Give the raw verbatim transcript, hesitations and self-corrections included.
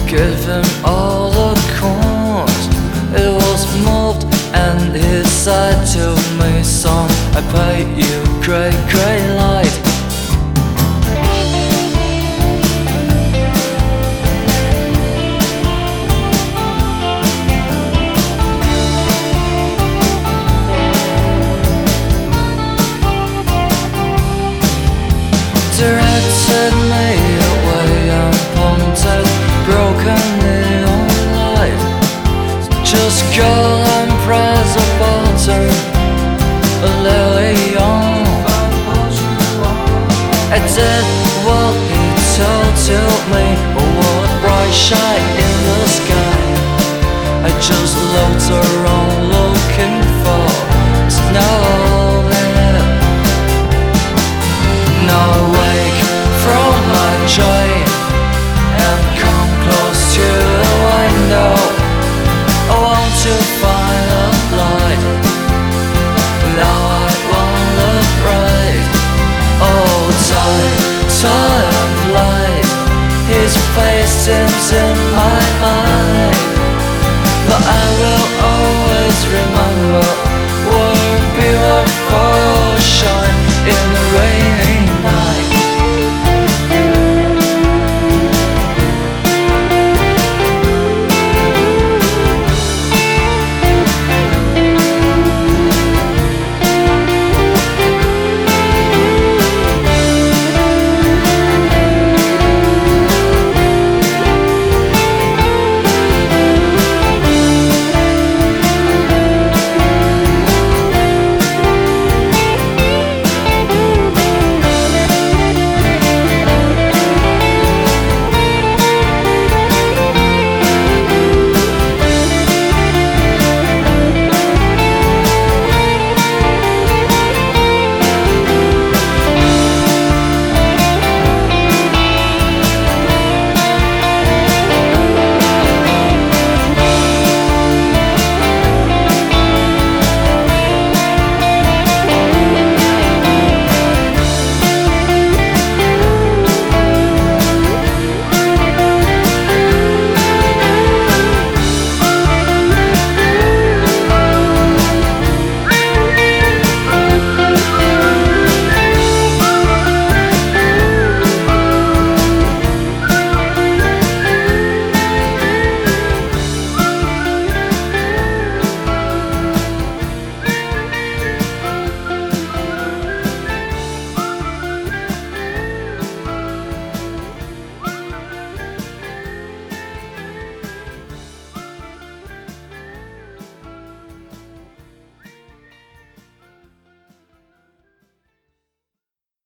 gave him all the coins. It was moved and he said to me, son, I pay you great, great light. Directed me away and pointed broken neon light. Just go and press a button, Lily on. I did what he told to me. Oh, what a bright shine in the sky. I just looked around